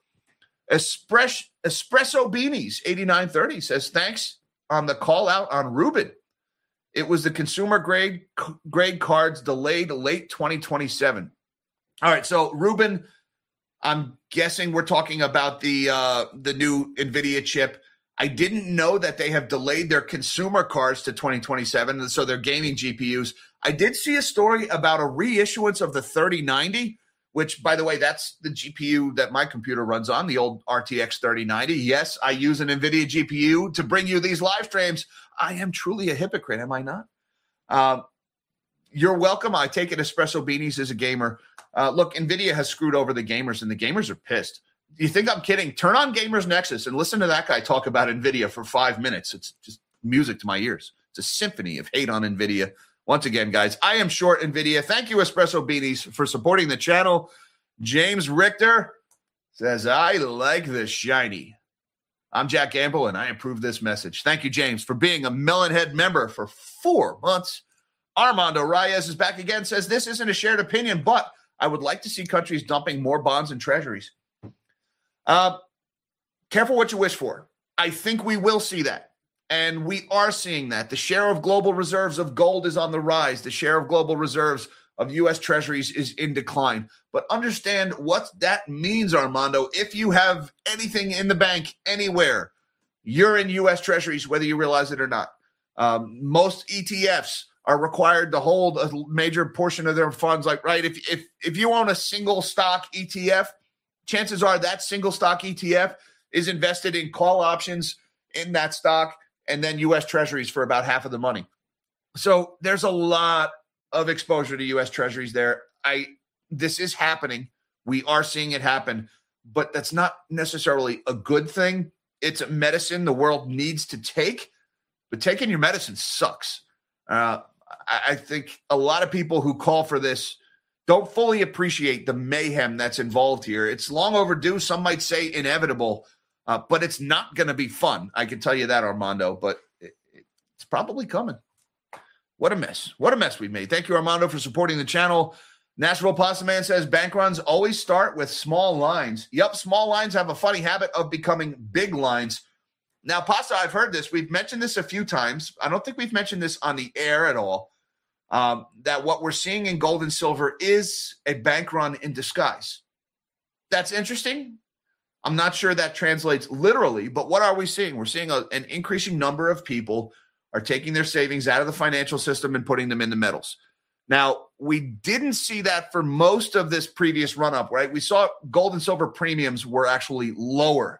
Espresso Beanies 8930 says, thanks on the call out on Rubin. It was the consumer grade cards delayed late 2027. All right, so Ruben, I'm guessing we're talking about the new NVIDIA chip. I didn't know that they have delayed their consumer cards to 2027, and so they're gaming GPUs. I did see a story about a reissuance of the 3090, which, by the way, that's the GPU that my computer runs on, the old RTX 3090. Yes, I use an NVIDIA GPU to bring you these live streams. I am truly a hypocrite, am I not? You're welcome. I take it Espresso Beanies as a gamer. Look, NVIDIA has screwed over the gamers, and the gamers are pissed. You think I'm kidding? Turn on Gamers Nexus and listen to that guy talk about NVIDIA for 5 minutes. It's just music to my ears. It's a symphony of hate on NVIDIA. Once again, guys, I am short NVIDIA. Thank you, Espresso Beanies, for supporting the channel. James Richter says, I like the shiny. I'm Jack Gamble, and I approve this message. Thank you, James, for being a Melonhead member for 4 months. Armando Reyes is back again, says, this isn't a shared opinion, but I would like to see countries dumping more bonds and treasuries. Careful what you wish for. I think we will see that. And we are seeing that. The share of global reserves of gold is on the rise. The share of global reserves of U.S. treasuries is in decline. But understand what that means, Armando. If you have anything in the bank anywhere, you're in U.S. treasuries, whether you realize it or not. Most ETFs are required to hold a major portion of their funds. Like, right, if you own a single stock ETF, chances are that single stock ETF is invested in call options in that stock and then U.S. treasuries for about half of the money. So there's a lot of exposure to U.S. treasuries there. This is happening. We are seeing it happen, but that's not necessarily a good thing. It's a medicine the world needs to take, but taking your medicine sucks. I think a lot of people who call for this don't fully appreciate the mayhem that's involved here. It's long overdue. Some might say inevitable, but it's not going to be fun. I can tell you that, Armando, but it's probably coming. What a mess. What a mess we've made. Thank you, Armando, for supporting the channel. Nashville Pasta Man says bank runs always start with small lines. Yep, small lines have a funny habit of becoming big lines. Now, Pasta, I've heard this. We've mentioned this a few times. I don't think we've mentioned this on the air at all. That what we're seeing in gold and silver is a bank run in disguise. That's interesting. I'm not sure that translates literally, but what are we seeing? We're seeing an increasing number of people are taking their savings out of the financial system and putting them in the metals. Now, we didn't see that for most of this previous run-up, right? We saw gold and silver premiums were actually lower,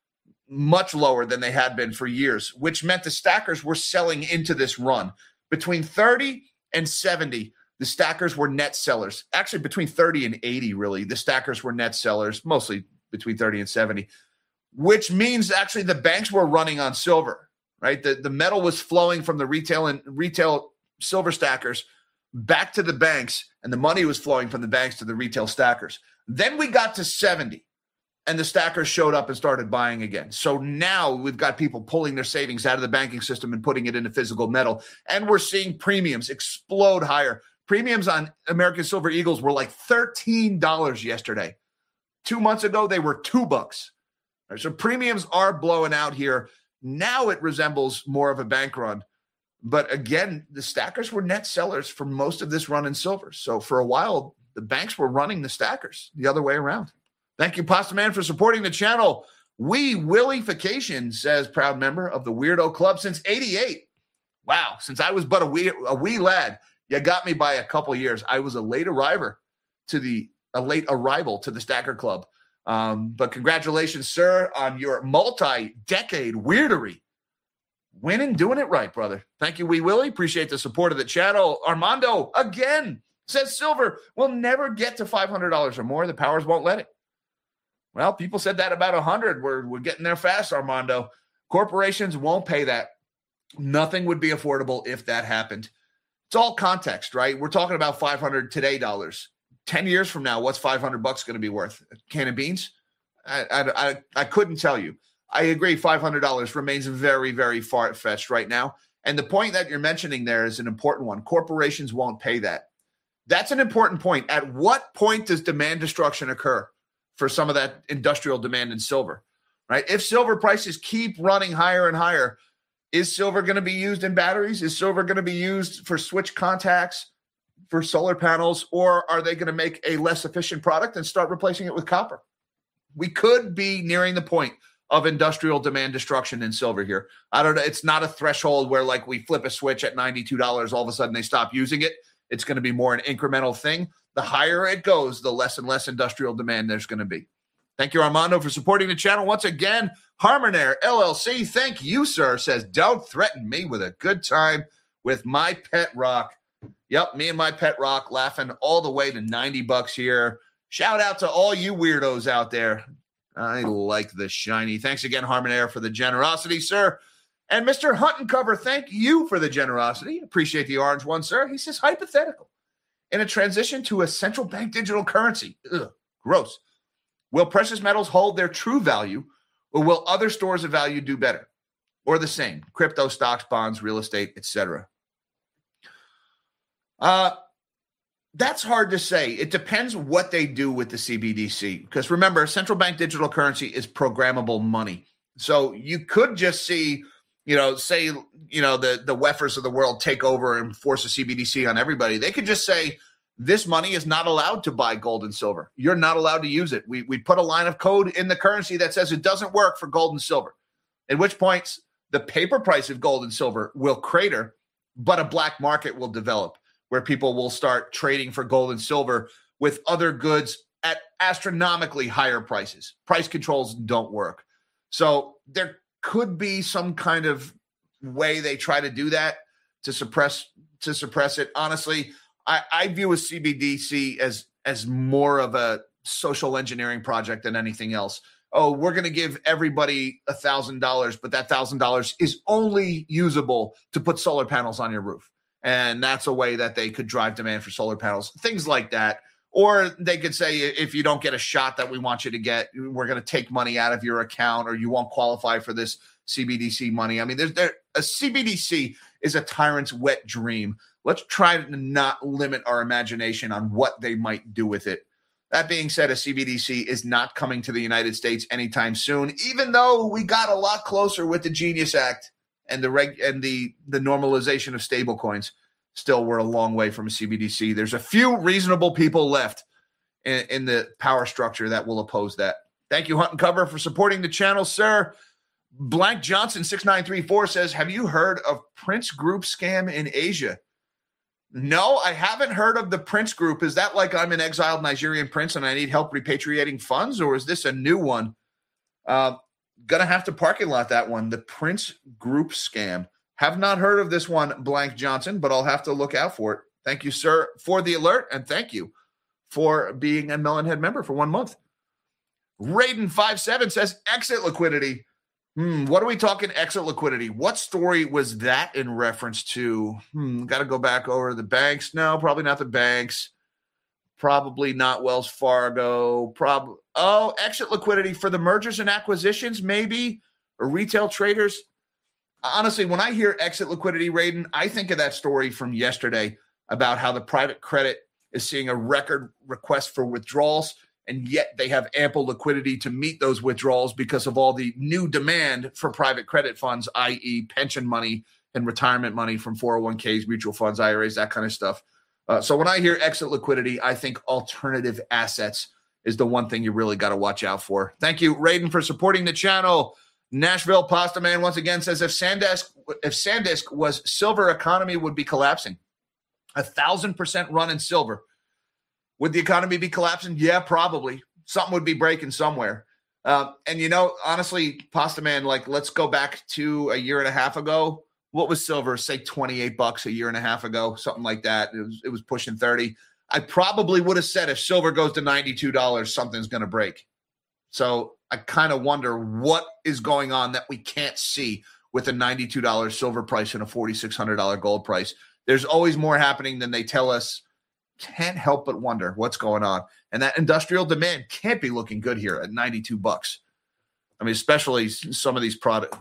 much lower than they had been for years, which meant the stackers were selling into this run. Between 30 and 70, the stackers were net sellers. Actually, between 30 and 80, really, the stackers were net sellers, mostly between 30 and 70, which means actually the banks were running on silver, right? The metal was flowing from the retail silver stackers back to the banks, and the money was flowing from the banks to the retail stackers. Then we got to 70, and the stackers showed up and started buying again. So now we've got people pulling their savings out of the banking system and putting it into physical metal, and we're seeing premiums explode higher. Premiums on American Silver Eagles were like $13 yesterday. 2 months ago, they were $2. Right, so premiums are blowing out here. Now it resembles more of a bank run. But again, the stackers were net sellers for most of this run in silver. So for a while, the banks were running the stackers the other way around. Thank you, Pasta Man, for supporting the channel. Wee Willification says, proud member of the Weirdo Club since '88. Wow, since I was but a wee lad, you got me by a couple years. I was a late arrival to the Stacker Club. But congratulations, sir, on your multi-decade weirdery. Winning, doing it right, brother. Thank you, Wee Willie. Appreciate the support of the channel. Armando, again, says silver will never get to $500 or more. The powers won't let it. Well, people said that about 100. We're getting there fast, Armando. Corporations won't pay that. Nothing would be affordable if that happened. It's all context, right? We're talking about 500 today dollars. 10 years from now, what's $500 going to be worth? A can of beans? I couldn't tell you. I agree, $500 remains very, very far-fetched right now. And the point that you're mentioning there is an important one. Corporations won't pay that. That's an important point. At what point does demand destruction occur for some of that industrial demand in silver, right? If silver prices keep running higher and higher, is silver going to be used in batteries? Is silver going to be used for switch contacts, for solar panels, or are they going to make a less efficient product and start replacing it with copper? We could be nearing the point of industrial demand destruction in silver here. I don't know. It's not a threshold where like we flip a switch at $92, all of a sudden they stop using it. It's going to be more an incremental thing. The higher it goes, the less and less industrial demand there's going to be. Thank you, Armando, for supporting the channel. Once again, Harmonair LLC, thank you, sir, says, don't threaten me with a good time with my pet rock. Yep, me and my pet rock laughing all the way to $90 here. Shout out to all you weirdos out there. I like the shiny. Thanks again, Harmonair, for the generosity, sir. And Mr. Hunt and Cover, thank you for the generosity. Appreciate the orange one, sir. He says, hypothetical. In a transition to a central bank digital currency, gross. Will precious metals hold their true value, or will other stores of value do better? Or the same? Crypto, stocks, bonds, real estate, etc. That's hard to say. It depends what they do with the CBDC. Because remember, central bank digital currency is programmable money. So you could just see, say, the WEFers of the world take over and force a CBDC on everybody. They could just say, this money is not allowed to buy gold and silver. You're not allowed to use it. We put a line of code in the currency that says it doesn't work for gold and silver, at which points the paper price of gold and silver will crater, but a black market will develop where people will start trading for gold and silver with other goods at astronomically higher prices. Price controls don't work. So there could be some kind of way they try to do that to suppress it. Honestly, I view a CBDC as more of a social engineering project than anything else. Oh, we're going to give everybody $1,000, but that $1,000 is only usable to put solar panels on your roof. And that's a way that they could drive demand for solar panels, things like that. Or they could say, if you don't get a shot that we want you to get, we're going to take money out of your account, or you won't qualify for this CBDC money. I mean, a CBDC is a tyrant's wet dream. Let's try to not limit our imagination on what they might do with it. That being said, a CBDC is not coming to the United States anytime soon, even though we got a lot closer with the Genius Act and the normalization of stablecoins. Still, we're a long way from a CBDC. There's a few reasonable people left in the power structure that will oppose that. Thank you, Hunt and Cover, for supporting the channel, sir. Blank Johnson 6934 says, have you heard of Prince Group scam in Asia? No, I haven't heard of the Prince Group. Is that like I'm an exiled Nigerian prince and I need help repatriating funds, or is this a new one? Gonna have to parking lot that one. The Prince Group scam. Have not heard of this one, Blank Johnson, but I'll have to look out for it. Thank you, sir, for the alert, and thank you for being a Melonhead member for 1 month. Raiden57 says, exit liquidity. What are we talking exit liquidity? What story was that in reference to? Got to go back over the banks. No, probably not the banks. Probably not Wells Fargo. Exit liquidity for the mergers and acquisitions, maybe, or retail traders. Honestly, when I hear exit liquidity, Raiden, I think of that story from yesterday about how the private credit is seeing a record request for withdrawals, and yet they have ample liquidity to meet those withdrawals because of all the new demand for private credit funds, i.e. pension money and retirement money from 401ks, mutual funds, IRAs, that kind of stuff. So when I hear exit liquidity, I think alternative assets is the one thing you really got to watch out for. Thank you, Raiden, for supporting the channel. Nashville Pasta Man once again says, if SanDisk was silver, economy would be collapsing. 1,000% run in silver. Would the economy be collapsing? Yeah, probably. Something would be breaking somewhere. And, honestly, Pasta Man, let's go back to a year and a half ago. What was silver? Say $28 a year and a half ago, something like that. It was pushing 30. I probably would have said if silver goes to $92, something's going to break. So I kind of wonder what is going on that we can't see with a $92 silver price and a $4,600 gold price. There's always more happening than they tell us. Can't help but wonder what's going on. And that industrial demand can't be looking good here at $92. I mean, especially some of these products,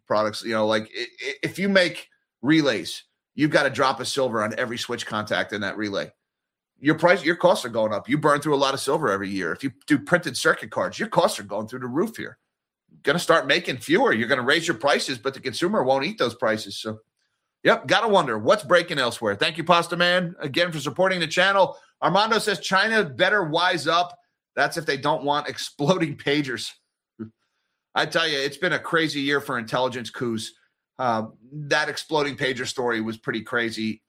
if you make relays, you've got to drop a silver on every switch contact in that relay. Your costs are going up. You burn through a lot of silver every year. If you do printed circuit cards, your costs are going through the roof here. You're going to start making fewer. You're going to raise your prices, but the consumer won't eat those prices. So, yep, got to wonder what's breaking elsewhere. Thank you, Pasta Man, again for supporting the channel. Armando says China better wise up. That's if they don't want exploding pagers. I tell you, it's been a crazy year for intelligence coups. That exploding pager story was pretty crazy.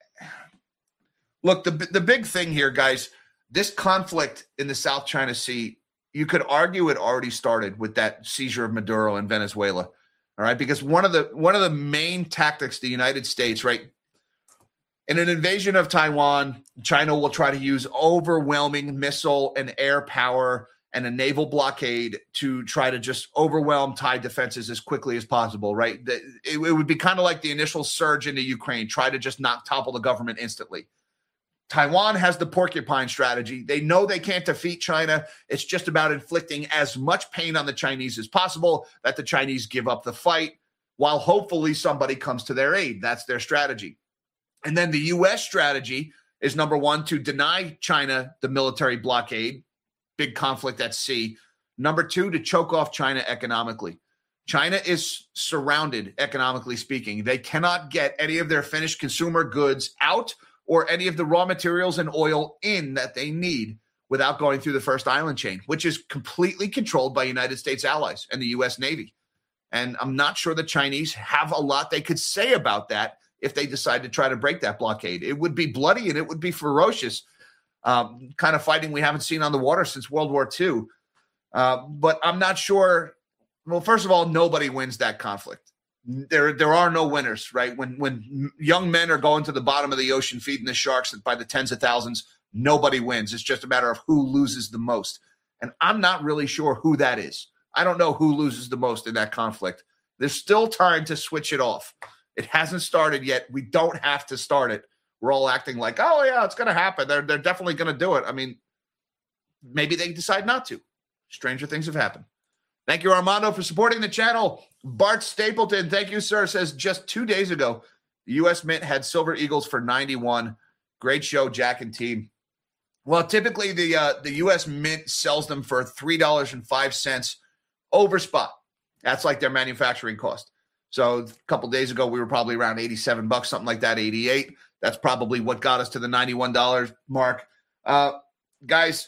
Look, the big thing here, guys, this conflict in the South China Sea, you could argue it already started with that seizure of Maduro in Venezuela. All right, because one of the main tactics the United States, right, in an invasion of Taiwan, China will try to use overwhelming missile and air power and a naval blockade to try to just overwhelm Thai defenses as quickly as possible, right? It would be kind of like the initial surge into Ukraine, try to just topple the government instantly. Taiwan has the porcupine strategy. They know they can't defeat China. It's just about inflicting as much pain on the Chinese as possible that the Chinese give up the fight while hopefully somebody comes to their aid. That's their strategy. And then the U.S. strategy is, number one, to deny China the military blockade, big conflict at sea. Number two, to choke off China economically. China is surrounded, economically speaking. They cannot get any of their finished consumer goods out or any of the raw materials and oil in that they need without going through the first island chain, which is completely controlled by United States allies and the U.S. Navy. And I'm not sure the Chinese have a lot they could say about that if they decide to try to break that blockade. It would be bloody and it would be ferocious, kind of fighting we haven't seen on the water since World War II. But I'm not sure. Well, first of all, nobody wins that conflict. There are no winners, right? When young men are going to the bottom of the ocean feeding the sharks by the tens of thousands, nobody wins. It's just a matter of who loses the most. And I'm not really sure who that is. I don't know who loses the most in that conflict. There's still time to switch it off. It hasn't started yet. We don't have to start it. We're all acting like, oh, yeah, it's going to happen. They're definitely going to do it. I mean, maybe they decide not to. Stranger things have happened. Thank you, Armando, for supporting the channel. Bart Stapleton, thank you, sir, says just 2 days ago, the U.S. Mint had Silver Eagles for 91. Great show, Jack and team. Well, typically the U.S. Mint sells them for $3.05 over spot. That's like their manufacturing cost. So a couple days ago, we were probably around $87, something like that, 88. That's probably what got us to the $91 mark. Guys,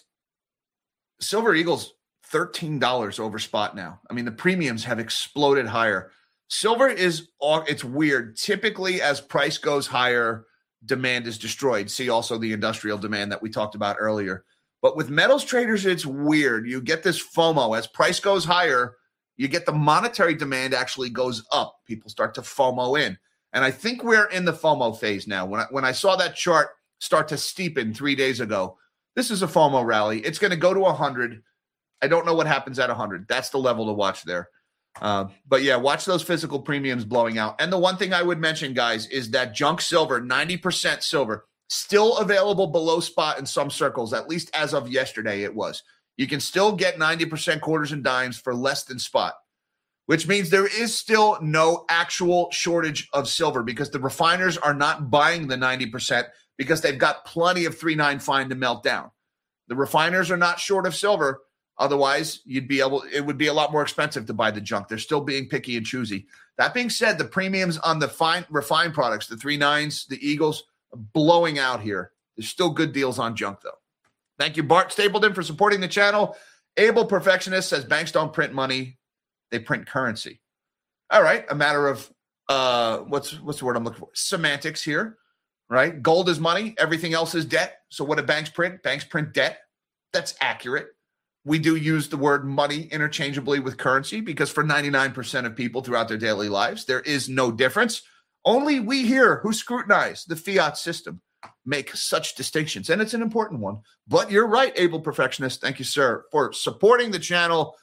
Silver Eagles, $13 over spot now. I mean, the premiums have exploded higher. Silver it's weird. Typically, as price goes higher, demand is destroyed. See also the industrial demand that we talked about earlier. But with metals traders, it's weird. You get this FOMO. As price goes higher, you get the monetary demand actually goes up. People start to FOMO in. And I think we're in the FOMO phase now. When I saw that chart start to steepen 3 days ago, this is a FOMO rally. It's going to go to 100. I don't know what happens at 100. That's the level to watch there. But yeah, watch those physical premiums blowing out. And the one thing I would mention, guys, is that junk silver, 90% silver, still available below spot in some circles, at least as of yesterday it was. You can still get 90% quarters and dimes for less than spot, which means there is still no actual shortage of silver because the refiners are not buying the 90% because they've got plenty of 3.9 fine to melt down. The refiners are not short of silver. Otherwise, it would be a lot more expensive to buy the junk. They're still being picky and choosy. That being said, the premiums on the refined products, the 3.9s, the Eagles, are blowing out here. There's still good deals on junk, though. Thank you, Bart Stapleton, for supporting the channel. Able Perfectionist says banks don't print money. They print currency. All right. A matter of, what's the word I'm looking for? Semantics here, right? Gold is money. Everything else is debt. So what do banks print? Banks print debt. That's accurate. We do use the word money interchangeably with currency because for 99% of people throughout their daily lives, there is no difference. Only we here who scrutinize the fiat system make such distinctions, and it's an important one. But you're right, Able Perfectionist. Thank you, sir, for supporting the channel.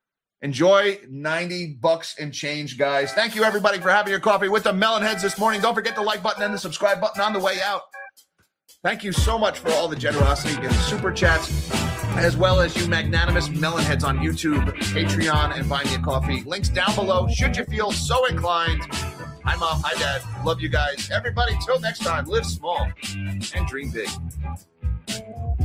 Enjoy $90 and change, guys. Thank you, everybody, for having your coffee with the Melonheads this morning. Don't forget the like button and the subscribe button on the way out. Thank you so much for all the generosity and super chats, as well as you magnanimous Melonheads on YouTube, Patreon, and Buy Me a Coffee. Links down below, should you feel so inclined. Hi, Mom. Hi, Dad. Love you guys. Everybody, till next time, live small and dream big.